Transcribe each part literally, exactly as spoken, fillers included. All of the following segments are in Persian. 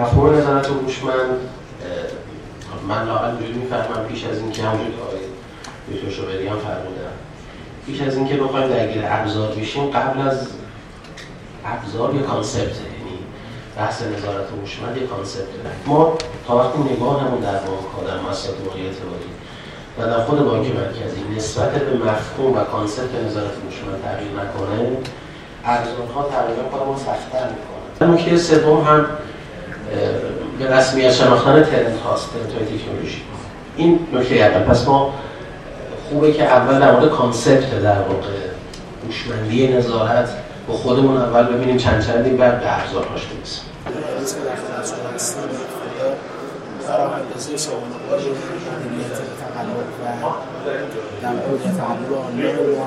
مفهوم نظارت هوشمند من لااقل اینجوری میفهمم پیش از اینکه همونجوری آقای دکتر شوبری هم فرمودن، پیش از اینکه بخوایم درگیر ابزار بشیم قبل از ابزار یه کانسپته، یعنی بحث نظارت هوشمند یه کانسپته. ما تا وقتی نگاهمون در بانک‌ها در مؤسسات مالی اعتباری و در خود بانک مرکزی نسبت به مفهوم و کانسپت نظارت هوشمند تغییر نکنه، ابزارها تقریبا کار ما سخت‌تر می‌کنه. نکته سوم هم به رسمیت شناختن ترند هاست، ترندهای تکنولوژی. این نکته اول. پس ما خوبه که اول در مورد کانسپت در واقع هوشمندی نظارت با خودمون اول ببینیم چند چندیم بعد به ابزارهاش برسیم. اسم در خدمت شما هستیم. فراهم‌اندازی سامانه‌های مدیریت تقلب و در مورد تقلب آنلاین و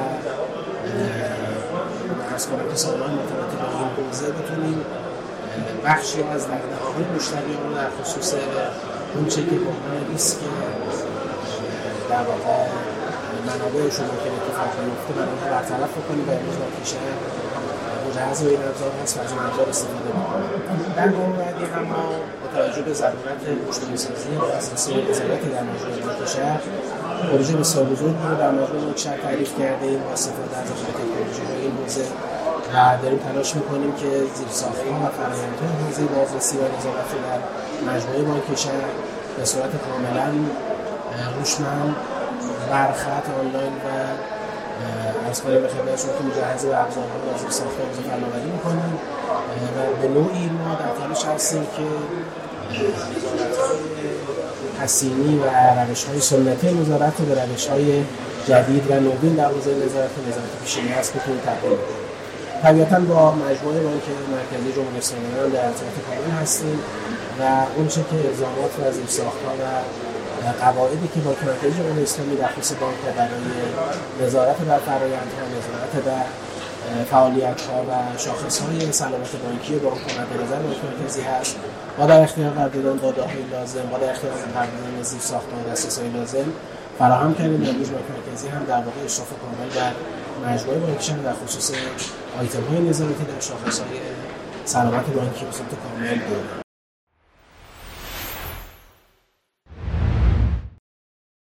از کنم که سازمان مرتبط با این حوزه بتونیم بخشی از دغدغه‌های مشتریان در خصوص اون چه که به عنوان ریسک در واقع منابعشون ممکنه اتفاق بیفته برای اونها برطرف بکنیم و امروز باکیشه مجهز به این ابزار هست و از این ابزار استفاده می‌کنیم. در گام بعدی هم ما با توجه به ضرورت مجتمع‌سازی و اساسی نظارت در مجموعه بانک شهر پروژه بسیار بزرگ رو در مجموعه بانک شهر تعریف کردیم با استفاده از تکنولوژی‌های این حوزه و داریم تلاش می‌کنیم که زیرساخت‌ها و فرآیندهای حوزه بازرسی و نظارت در مجموعه بانک شهر به صورت کاملاً هوشمند برخط آنلاین و از کنیم به خدمت شما که مجهز به ابزارها و زیرساخت‌ها حوزه فناوری می‌کنیم و به نوعی ما در تلاش هستیم که نظارت‌های حسینی و روش‌های سنتی نظارت رو به روش‌های جدید و نوین در حوزه نظارت و نظارت پیشینی هست بتونیم تبدیل کنیم. طبیعتاً با مجموعه بانک مرکزی جمهوری اسلامی ایران در ارتباط کامل هستیم و اونچه که الزامات و زیرساخت‌ها و قواعدی که بانک مرکزی جمهوری اسلامی در خصوص بانک برای نظارت بر فرآیندها، نظارت بر فعالیت‌ها و شاخص‌های سلامت بانکی بانک مد نظر بانک مرکزی هست، با در اختیار قرار دادن داده‌های لازم، با در اختیار قرار دادن زیرساخت‌ها و دسترسی‌های لازم فراهم کردیم. امروز بانک مرکزی هم در واقع اشراف کامل بر مجموعه بانک شهر در خصوص آیتم‌های نظارتی در شاخص‌های سلامت بانکی به صورت کامل داره.